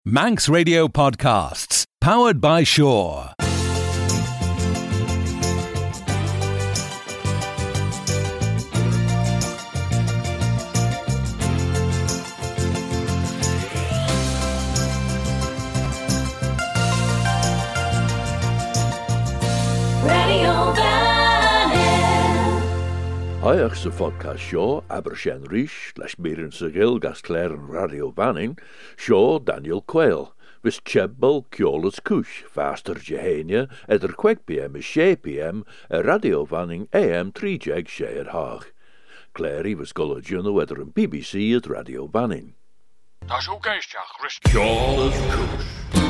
Manx Radio Podcasts, powered by Shaw. Hiach sa podcast Shaw, Abershen Rish, leis Mirin Sigil, gas Clare and Radio Banning, Shaw Daniel Quayle, vis Chebbel Kjolas Kush, faster Jehania, eder 12 p.m. is 6 p.m. Radio Banning AM 3 jeg Shea Haag. Clary was Gullah Juno eder een BBC at Radio Banning. Das ook geestjach, rust Kjolas Kush.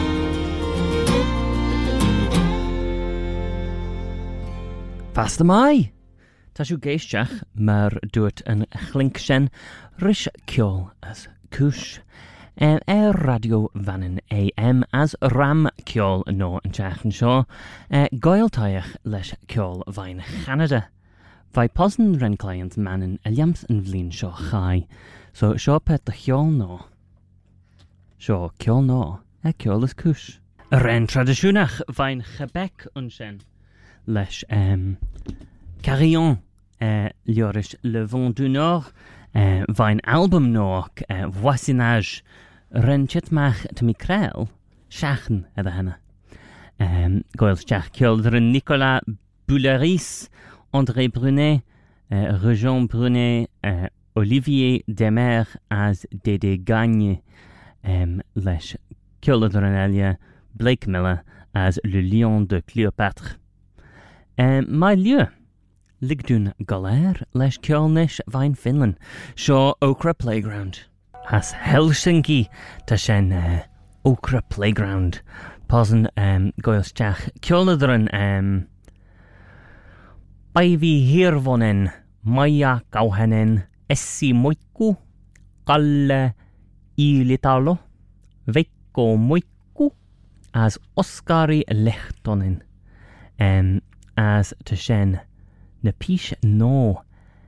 Fast mai! Tá siú géisteach mar dúirt an chlinksen ris ceol as cúis. Radio Vannin AM as ram ceol nó an teachan seo, gailtaíoch leis ceol bhain Canada. Bhai posan ren client manin eliams an bhlín seo chai, so seo pet the ceol nó. Seo ceol nó, ceol as cúis. Ren tradiisiúnach bhain Quebec an sin leis Carillon, Liorish Le Vent du Nord, Vine Album Nork, Voisinage, Renchitmach to Mikrel, Schachen at the Hannah. Goilschach Kildren Nicolas Bouleris, André Brunet, Regent Brunet, Olivier Demer as Dédé Gagne, Lesh Kildren Elia, Blake Miller as Le Lion de Cléopâtre. My lieu. Ligdún Galer leis ceolnis bhain Finland, seo Okra Playground. As Helsinki tá sin Okra Playground. Posan goilsteach ceoladaran Baivi hirvonen Maja Kauhanen Essi Moikku Kalle Ilitalo Veikko Moikku as Oskari Lehtonen as tá sin na pish no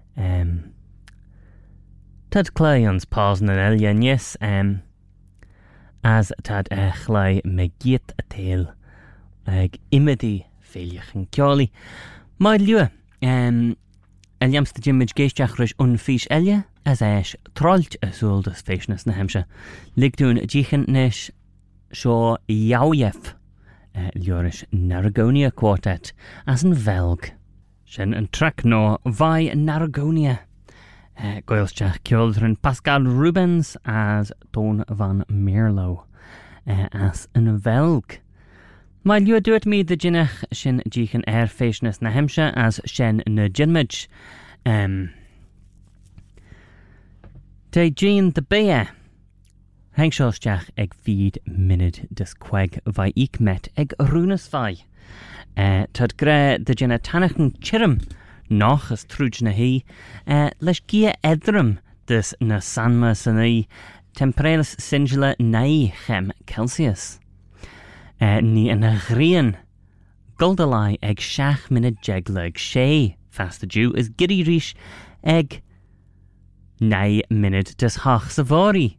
tad clients pausen an elia yes as tad echlai me giet a tail ag imedi féliach an ceoli my lieu eliams de jimmage geistach rish unfish elia as esh trolt a soldas fashioness na hemsha ligdún jichen nish sho Yauyef Liorish Narragonia Quartet as an Velg. Sin an track no vai Narragonia. Goilsteach Kjoldren Pascal Rubens as Don van Mierlo as an Velg. My lieu doet me the jinnach sin jichen air fashioness na hemsha as shen na jinmage. Te jean the bear. Hengshosjach eg feed minid dis queg vai ik met eg runas vai. Tad gre de jena tanachan chirim noch as trúj na hi leis gia edrum dis na sanma sanai temperelis singula nai chem Celsius. Ni an agrian guldalai eg shach minid jegleg she fast the Jew is giddy rish eg nai minid dis hach savari.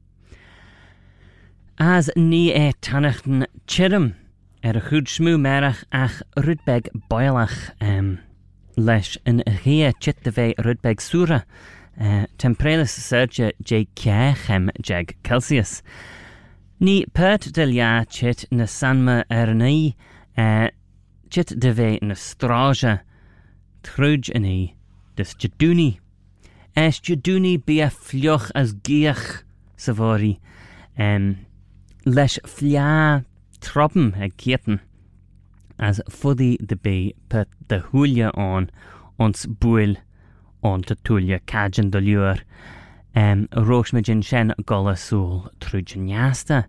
As ni tanachan chirim a chud smú merach ach Rudbeg boilach leis an ghea chit de ve Rudbeg sura temperelis serge je chem jeg Celsius. Ni pert de lia chit na sanma nai chit de ve na straja trúj ani dis jaduni. Es jaduni bia flioch as giach savori leis flia Troppen ag kieten as fuddy the bay put the hulia on ons buil on to tulia kajan de lure roshmajin shen gola soul trujan yasta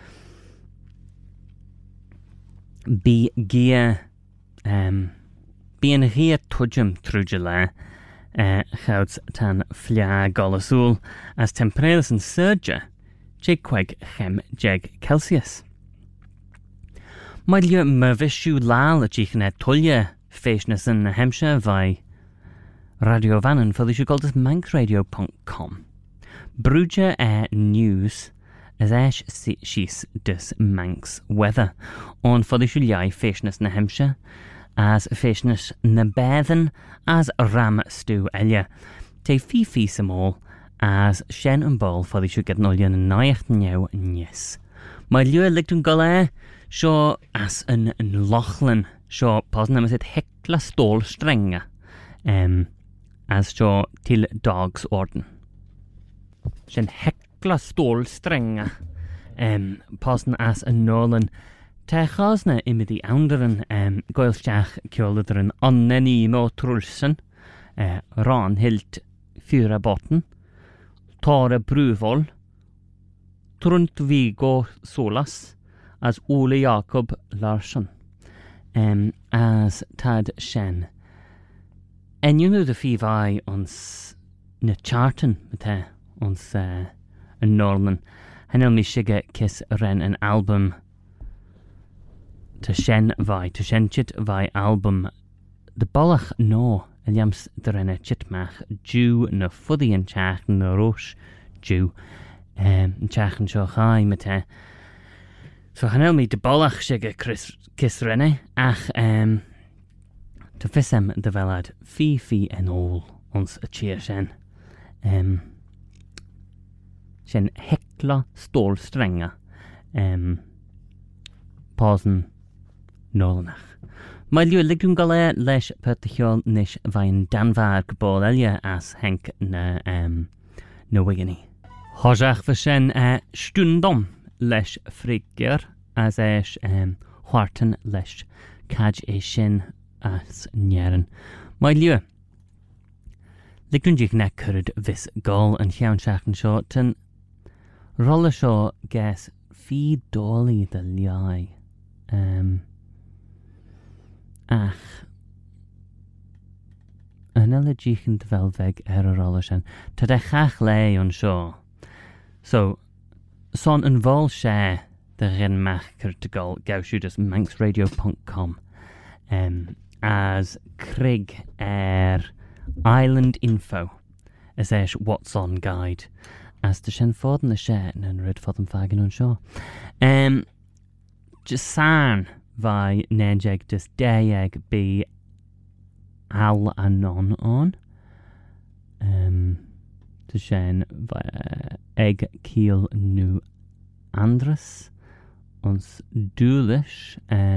be gia being here tujum trujala houds tan flia gola soul as temperelis and surja jegqueg chem jeg Celsius. My lieu mervishu lal jichen et tulje fashioness in na hemsha vai Radio Vannin for the manxradio.com. Bruja news as eis shees dus Manx weather. On for the July fashionist na Hampshire, as fashionist na Bethan, as ram stew elia. Te fi some all, as shen and ball for the sugar nolian and naich now yes. My lure lichtun gole, shaw as an Lachlan, shaw posnam as it hekla stol strenga, as shaw till dogs orden. Shen hekla stol strenga, posn as a Nolan. Te chasna imi the anderen, goilstach kjolderen anneni mo trulsen, ran hilt fyra botten, tare bruvol, trunt Vigo Solas, as Ole Jakob Larsson, as tad shen. En you know the fivai ons na charten met ons in Norman, en el mi shige kiss ren an album to shen chit vai album the bollach no Eliams drenne chitmach Jew na fuddy and chach na rosh Jew chach and shochai mete so hanel mi de bollach shige kiss renne ach to fissem de velad fi en all ons a cheer shen shen hekla stol strenga pausen Nolanach. My liw ligwn gale leis pertichol nish vain danvar gebol elia as henk na wigany. Hojach vashen stundom leis frigger as esh hwarten leis kaj shin as njeren. My liw ligwn jich na curd vis gol and chiawn shachen shaw ten rolla shaw ges fi dolly the liai. Ach, an elegichen dvelveg erorollishen, to de chach lei on shaw. So, son en vol share de rin macher to gol gaushudas manxradio.com as Craig Island Info as esh what's on guide as to shen ford the share and rid for them fagging on shaw. Jasan vai nejeg dus dayeg be al anon on to shen egg keel nu andres ons dulish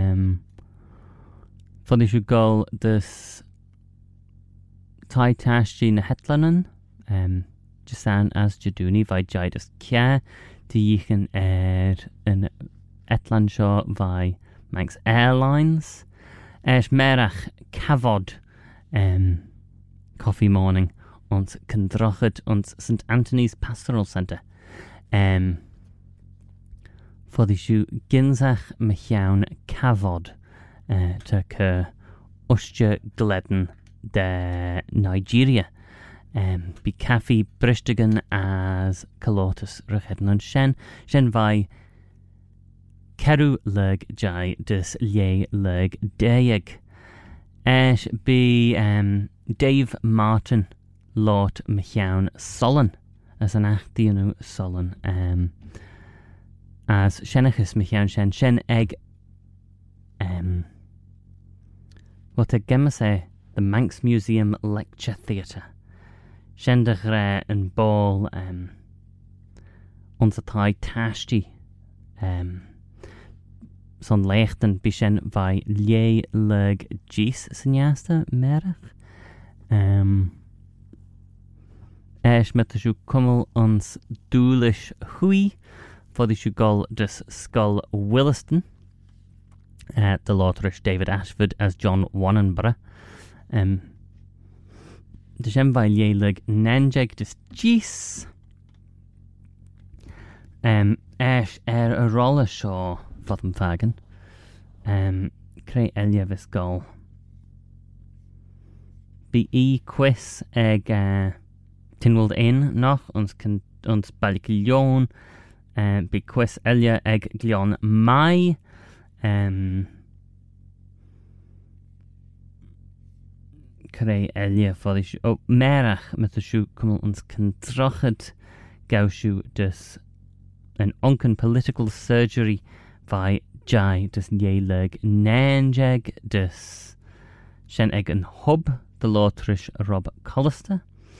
for the shugol dus tai tashji na hetlanen jasan as jaduni vai jidus kya to yichen an etlan shaw vai Manx Airlines, merach Kavod, coffee morning, ons Kendrochet, ons St. Anthony's Pastoral Centre. For the shoe Ginzach Michaun Kavod, to Ker Ustja Gledden de Nigeria. Be Caffey Bristigan as Calotus Rechedden on Shen vai Keru leg jai dus lie leg deig. Esh be Dave Martin Lord Michaun Solon as an achtianu Solon as Shenachus Michaun shen egg what a gemase the Manx Museum Lecture Theatre. Shendagre and ball onze tai tashti son lechten bishen vai lie leg gis sinjasta merach. Esh met de shu kummel ons doelish hui for the shugol dus skull Williston. The Lothrish David Ashford as John Wannenborough. De shem vai lie leg nenjeg dus gis. Esh a roller shaw for them fagen. Creu elia vis gol. Be quiz eg tinwald in noch ons balgilion. Be quiz elia eg glion mai. Creu elia for the shoe. Oh, merach met de shoe kummel ons kentrachet gaushu dus an uncan political surgery vai jai dus nieleg nanjeg dus shen eg an hub the lotrish Rob Collister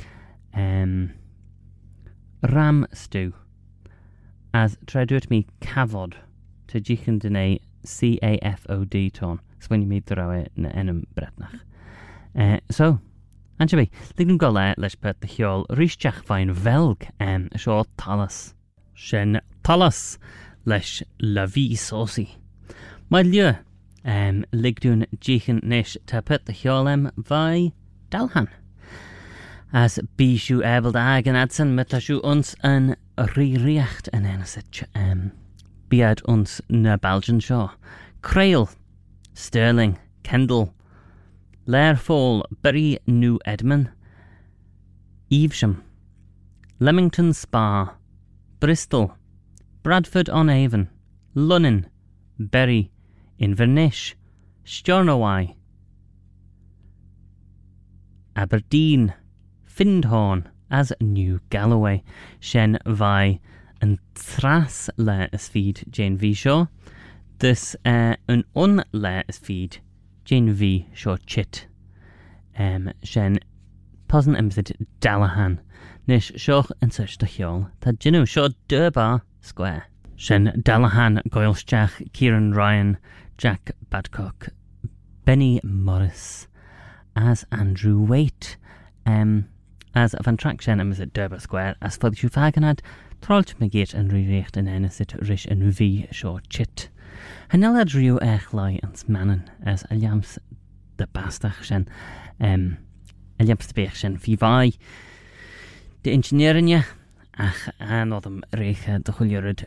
ram stew as traduit me cavod to jichen dene CAFOD ton so when you meet the rawe na enum bretnach so Anjabi, lignum gola leis pet the hiol rishjach vain velg sho talas shen talas leis la vie saucy my lieu ligdun jichen nish ta pet the hiolem vai dalhan as bishu abel agen adsen metashu uns an ririacht an enesich biad uns na Belgian shaw Crail Stirling Kendall Lairfall Bury New Edmund Evesham Leamington Spa Bristol Bradford-on-Avon Lunnon Bury Inverness Stornoway Aberdeen Findhorn as New Galloway Shen vai an thras le is feed Jane V Shaw dus an un le is feed Jane V Shaw chit shen posen emsid Dallahan nish shoch in such the hiol ta Jinu Shaw Durbar Square shen Dallahan Goilschach Kieran Ryan Jack Badcock Benny Morris as Andrew Waite as van track shen emsid Durbar Square as for the Shufaganad Trolt megate and re-recht in enesit rish and V Shaw chit Hanel adriu lai ans mannen as Aliams de bastach shen Aliams de beach shen fi vai de engineerinje ach an odem reiche de chuljurid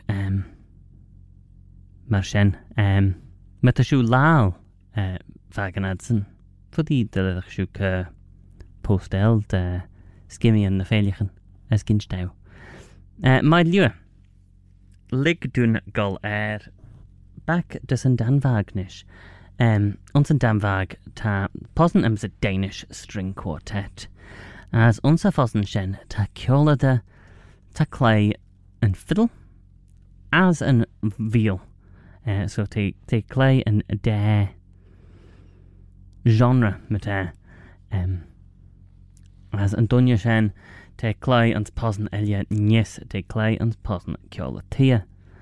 mar shen met a shu laal vaganadsen for die de sjuk postel de skimmy en de veiligen as ginstau my lieu lig dun gol back dus an danvagnish ons an danvag ta posen ems a Danish string quartet as ons a fosen shen ta kiolade ta clay and fiddle as an veal so te clay and de genre met as Antonia shen te clay ans posen elia nies te clay ans posen kiolatia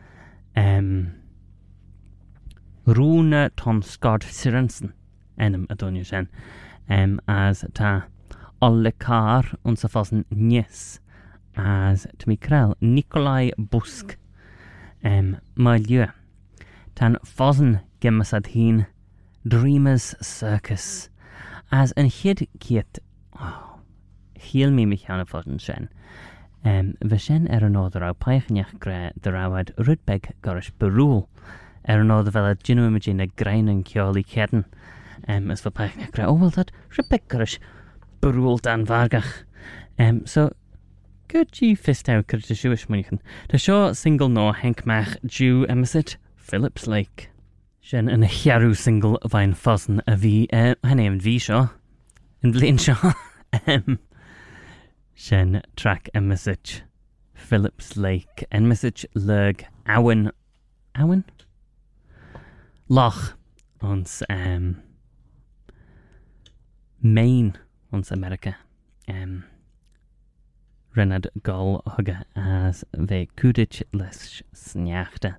Rune Tom Scott Sirensen enem Adonia shen as ta Ollekar uns a fosen nies as to me krell Nikolai Busk my lieu tan fosen gemmasad hin Dreamers Circus as an hid kiet heel me mechana fosen shen we shen an oder au peichniach gre de rawad Rudbeg gorish berul an oder vel a ginu imagine a grain and kioli kedden as for peichniach gre well that Rudbeg gorish berul dan vargach so good G fist out could the Jewish munchen the show single no Henk Mach Jew emisit Phillips Lake shen an a hiaru single vine fosen a v her name V Shaw in Blaine Shaw shen track a message Phillips Lake and message Lurg Awen Loch ons Maine ons America Renard Gol hugge as ve kudich les snjachte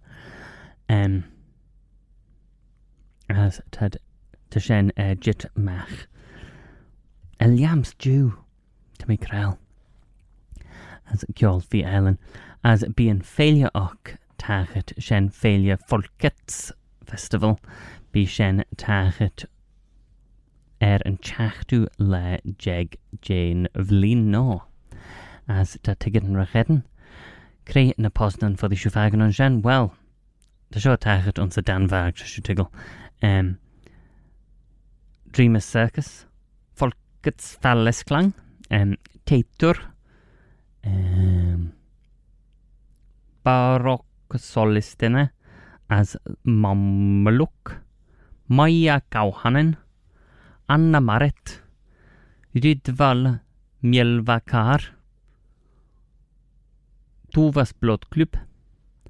as tad te shen jit mach Eliams Jew to me krell as Kjol fi Ellen as being failure och tachet shen failure Folkets Festival be shen tachet an chachtu le jeg Jane Vlin no as ta tiggin rachedden krei na postan for the shufagan on shen well the show tachet on the danvag shutigel Dreamers Circus Folkets Fallesklang Tetur Baroque solistine as Mamluk Maja Kauhanen Anna Marit Rydval Mjelvakar Tuvas Blodklubb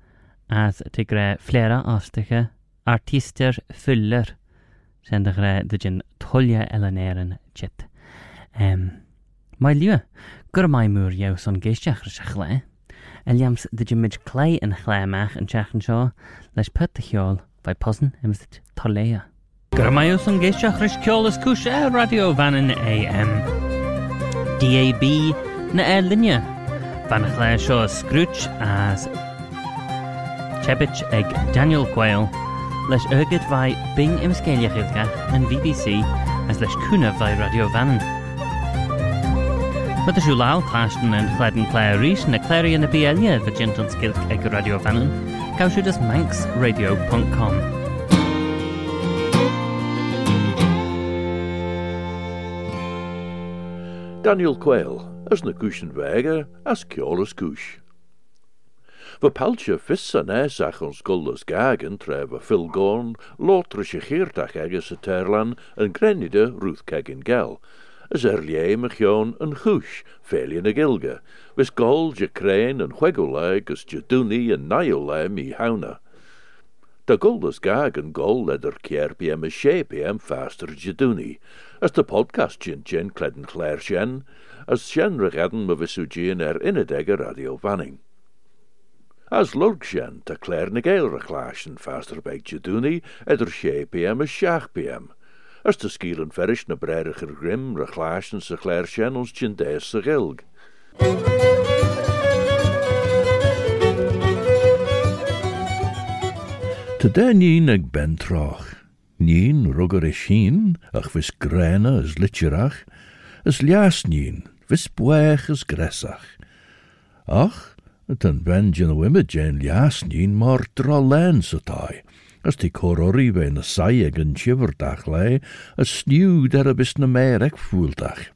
as tigre flera ostige artister fuller zijn de gin tolja elaneren chit. My lieu, gur mai moer jou son geistjach rysachle. Eliams de gin midge clay en chlaimach en chachen shaw, leis put de hjol by posen ems dit tolea. Gur mai jou son geistjach ryskjolas kusha radio vanen AM. DAB na linja. Van chlai shaw scrooch as Chebich eg Daniel Quayle, leis urgid vai Bing im Scaliachilga and BBC as leis cuna vai Radio Vannon. Met de Joulal Clashton and Cladden Clare Rees na Clary and the Bielia the Gentle Skilk eg Radio Vannon, Gaushudas manxradio.com. Daniel Quayle, as na Cushenwege, as Kjolas Kush. We paltje vissen ach ons gulles gagen treve filgorn, lotrische geertag egges het terlan, en grenide ruthkegin gel. As mechjoon een gush, velien a gilge, wis gol je kreen en huegoleg as jeduni en naiole mi hauna. De guldes gagen gol leder kierpiem a shapiem faster jeduni, as de podcast gin kledden klair shen, as shen regadden me visugien inedegge Radio Vanning. As lurgshen te Clare na Gael reclashen faster beg jeduni shapiem a shachpiem. As te skielen verish na breriger grim reclashen se Clare shen ons jindes se gilg. Te den nien ag ben troch. Nien rugger e sheen, ach vis grena as litcherach, as lias nien, vis buech as gressach. Ach, ten ben jyn wimme jen lias nien mar dralen satai, as die korori wen a saig en chiverdach lei, as snieuw der a bis na meer ek voeldach.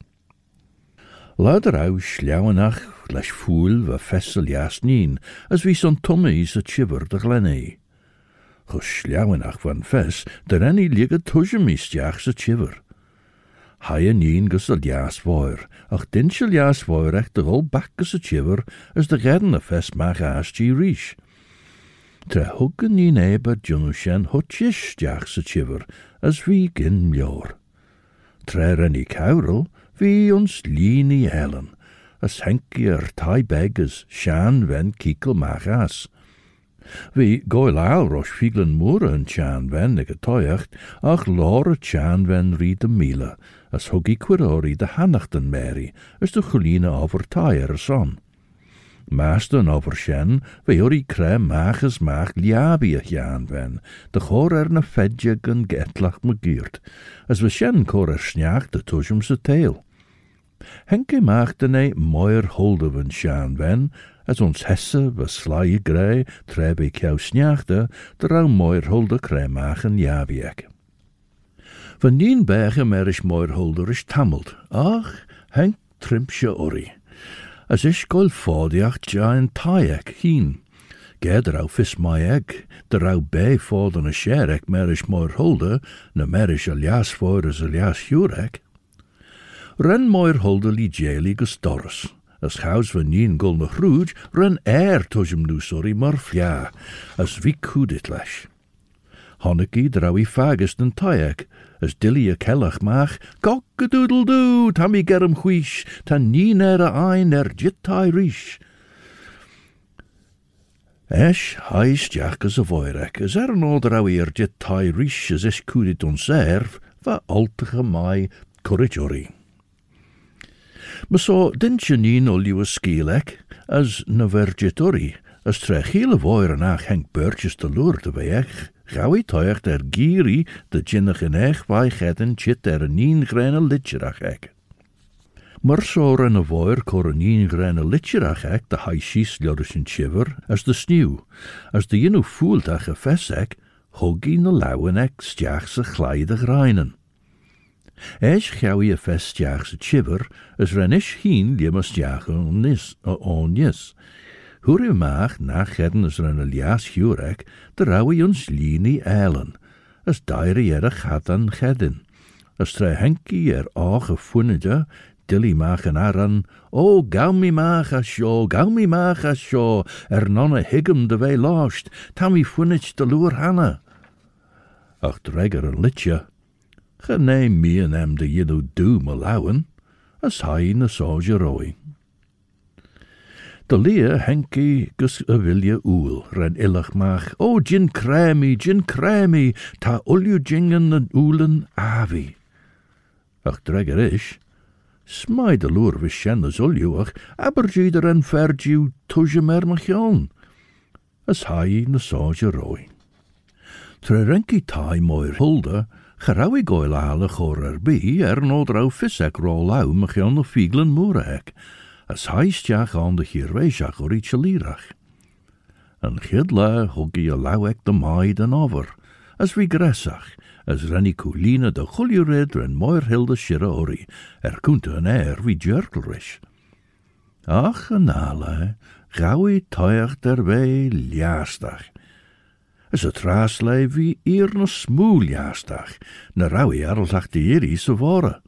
Lader au sljouwenach, les voel wa fessel lias nien, as wie son tummies a chiverdach lenne. Chos sljouwenach van fes, der enni ligge tushemistiach sa chiver. Haie nien gus a lias voer, ach dinse lias voer echt de gol bakkes a chiver, as de gedden a fes mag aas gi rish. Tre huggen nien eba junushen hutjish diach sa chiver, as wie gin mjor. Tre renni kaurel, wie ons lieni ellen, as henki tai beg as shan ven kiekel mag aas. Vi goil aal rosh figlen moere en chan ven eg toyacht, ach lore chan ven riede mila, as huggi quirori de hannachten meri, as de chuline over taier son. Maasten over shen, vi ori kre mages maag liabia jan ven, de chor na fedjeg en getlach megeert, as we shen kor snjaag de tushum se tail. Henke maagde ne moier holde van shan ven, as ons hesse was slaie grei, trebe kjou snjaagde, de rauw moier holde kre maken jabiek. Van nien berge merish moier holder is tammeld, ach, henk trimpsje ori. As is gol fodiach jain taiek hien. Ge de rauw vis my egg, de rauw bij foden a sherek merish moier holde, na merish alias voor as alias jurek. Ren moier holde li jeli gestorres. As chaus van nien gul na chrooj, ren tushem nu sorry mar flia, as vi kudit lesh. Honneki draui fagus den taiek, as dilly a kellach mach, cock-a-doodle-doo, tammy germ huish, tan nien ein jittai rish. Esh, heis jachkas a voirek, as no draui jittai rish, as is kudit on serv, va altige mai corridori. Maar so dintje nien ol juwe skielek, as na vergitori, as tre hele voire nach henk beurtjes te loerde weeg, gaui toicht giri de jinnige nech vai gedden chit nien grene litjerach ek. Maar so renne voire kor nien grene litjerach ek, de haishies lorischen chiver, as de sneeuw, as de jinnu voeldag a fesek, hoggi na lauwen ek stjachse glijdig reinen. Eis gaui a festjaagse chiver, as renish hien liemas jagen on nis. Huri maag nach gedden as ren alias jurek, de raui ons lieni eilen, as dairi gaat an gedden. As tre henki oge funnige, dilly mach an aran, O gaw mi mach a sio, nonna higum de vei lost, tammy funnich de loer hanna. Ach dregger an litja, ge neem me en em de jiddo doom allowen, as hij na soja roi. De leer henkie gus a vilja oel, ren illach mach, O gin cremi, ta ulju jingen en oelen avi. Ach dregger ish, smai de loer vis shennes uljuach, abergieder en vergiu tuje mermachion, as hij na soja roi. Tre renki tai moir hulde, gerawi goil ale chor bi, no drau fissek rol au machion no fieglen moerehek, as heistjach aan de hirweisach or iets lirach. En gidla huggi a lauwek de maid en over, as vi gressach, as renny coolina de chuljured ren moir hilde shira ori, kunte an vi jerkelrish. Ach en ale, gawi toiach derwei liastach, as a traslei vi na smoeljaastach, na rawi arlsach de iri so vore.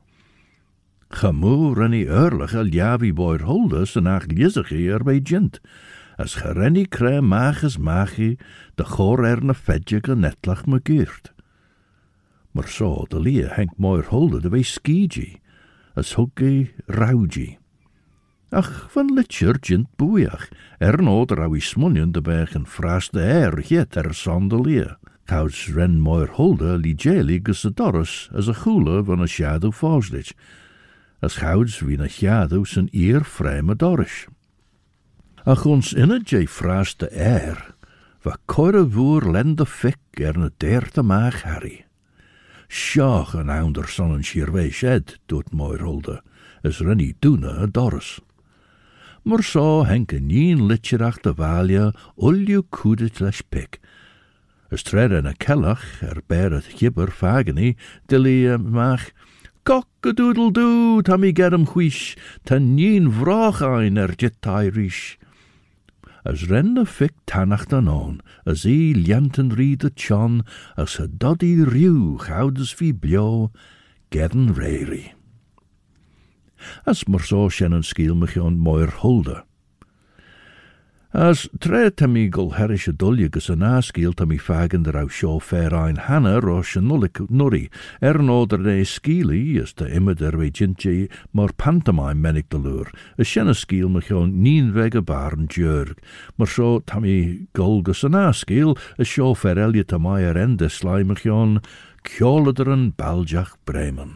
Gemoer renny eerlich al javi boir holdus en ach liezige bij gint, as gerenny kre mages magi de chor na fedjige netlach me geert. Maar zo de lie henk moir holde de wei skiji, as huggi rauji. Ach, van litjer gint boeiach, no de rawi smunjen de bergen fraas de jet sandelie. Gouds ren moir holde li jeli gus de dorus as a goele van a shadow fosdich, as gouds wie na shadow zijn vreemde dorus. Ach ons in het je fraas de wa koire voer lende fik na derde maag harry. Sjach een ouder son en shirwee shed, doet moir holde, as renny doene a dorus. Maar zo henke nien litjerach de valja ulju kudet les pik. As tred en a kellach ber het gibber fageni, dilly mach, Cock-a-doodle-doo, tammy get him huish, ta nien vrach ein jit Irish. As renne fik tannach dan on, as lianten riede chon, as a doddy riw goudes vi blio, gedden reiri. As maar zo shen skiel mechion moir holde. As tre tamigel herische duljegus en askiel tammy fagen der au show fair ein hanna rosh nullik nurri, noder de skili, as de immer der we gintje, maar pantomime menik de lure, as shen skiel mechion nien wege baren jurg, maar zo tammy golgus en askiel, as show fair elje tamayer ende slai mechion, kjolederen baljach bremen.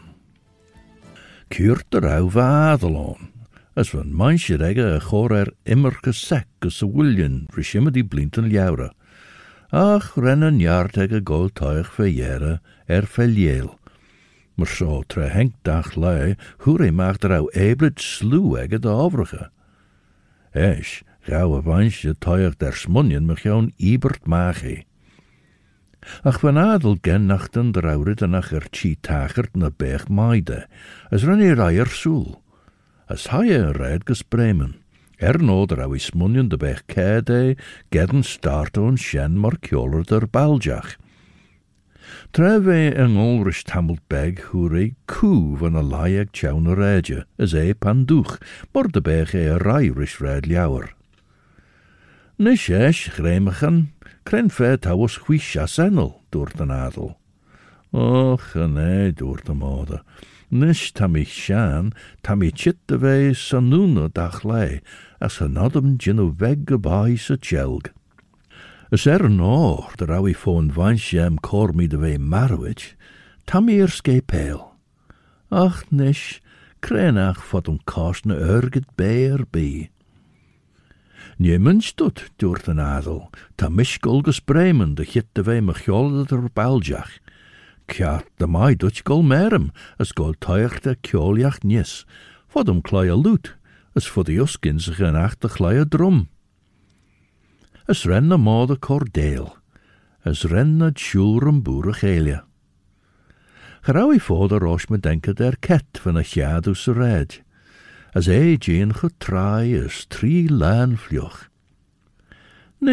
Kuurt er au vadelon. As van manche regge a chor immer gesek as a willian, rishimme die blinten ljouwre. Ach, rennen jaartegge gold tuig verjere, verljeel. Maar zo tre henk dag lui, hoe maakt er au eblet sluw egge de overige. Esch, gauwe manche tuig der smunjen mechion ibert magi. Ach, van adel gen nachten drauwrit en ach chi tachert na bech maide, as renny reier soel. As haie red gespremen, no der au smunjen de bech kede, gedden starto en shen markjoler der baljach. Treve en olrish tamelt beg hure koe van a laeg tjaune redje, as panduch, maar de bech rairish red ljouwer. Nish esch gremigen, kren vet houwes huishas enel, door de adel. Och, nee, door de mode. Nish tammy shan, tammy chit de wei sanuna dachlei, as hanadam gin weg by sa chelg. As no, der awi phone vanshem cor me de wei marwich, tammy pale. Ach nish, krenach fot kostne urget beer bi. Niemens doet, door de adel, tamish golgus bremen, de chit de wei machjolde der baljach. Kja, de mai dutch gol merem, as gol tuig de kjoljach nis, fod kleie loot, as for de uskinsige en achter kleie drum. As renne mode cordeel, as renne tjurem boerig helia. Geraui voor de roos me denken der ket van a chadus red, as geen getrai as 3 laan vljoch.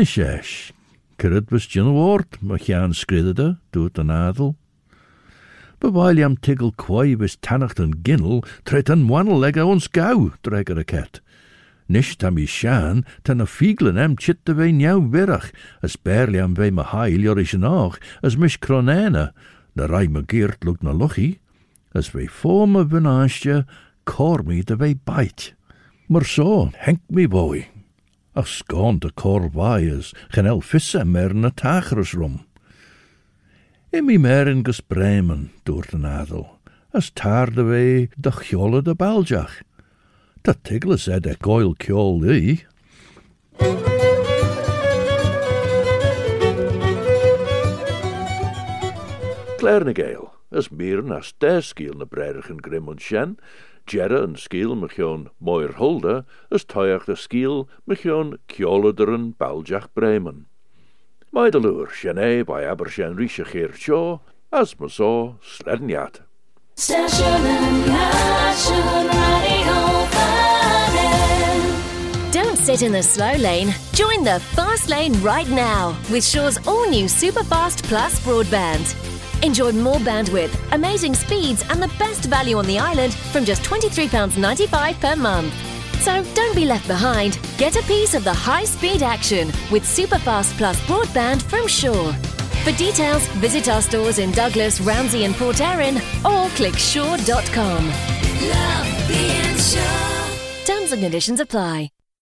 Nishesh, krit was gin woord, maar gaan skridde, doet de adel. But while yam tiggle quaib is tannacht and ginnel, tret an wannel leg ons gau, dreger a cat. Nish tam I shan, tan a fieglen em chit de wei njau wirach, as barely am wei ma hail jorish nach, as mish kronena, na rai ma geert look na lochi, as wei voor ma venastje, cor me de wei bite. Maar so, henk me boy. Ach scorn de cor waiers, gen el visse mer na tageres rum. In mi mer in gespremen, door de nadel, as taarde wei de gjolle de baljach. Dat tiggle said a goil kjol thee. Clarnegale, as mieren as der skiel na brerigen grim en shen, Jerre en skiel mechoon moier holde, as toiach de skiel mechoon kjolederen baljach bremen. Meideloer shenay by Abershen Rische Geert Shaw, as me so sleddenjat. Don't sit in the slow lane. Join the fast lane right now with Shaw's all-new Superfast Plus broadband. Enjoy more bandwidth, amazing speeds and the best value on the island from just £23.95 per month. So don't be left behind. Get a piece of the high-speed action with Superfast Plus broadband from Shaw. For details, visit our stores in Douglas, Ramsey and Port Erin or click shaw.com. Love being Shaw. Terms and conditions apply.